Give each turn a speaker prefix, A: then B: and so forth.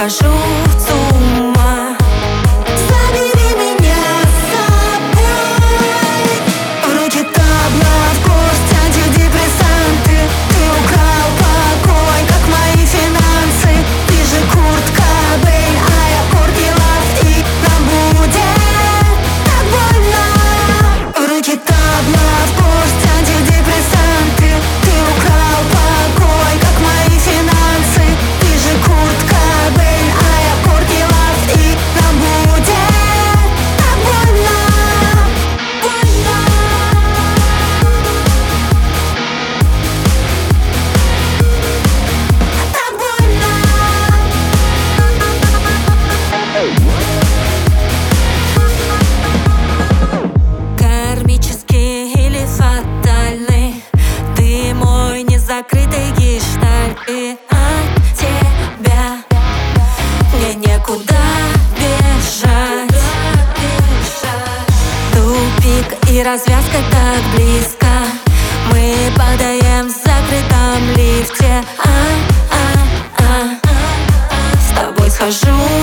A: схожу с ума. Забери меня с собой. В руки табла, в кость антидепрессанты. Ты украл покой, как мои финансы. Ты же Курт Кобейн, а я Кортни Лав. И нам будет так больно. В руки табла, в кость антидепрессанты. Ты украл покой, как мои финансы. Ты же Курт Кобейн, а я Кортни Лав. И нам будет так больно. Больно. Так больно. Кармический или фатальный, ты мой незакрытый гештальт. И от тебя мне некуда бежать. Тупик и развязка так близко. Мы падаем в закрытом лифте. С тобой схожу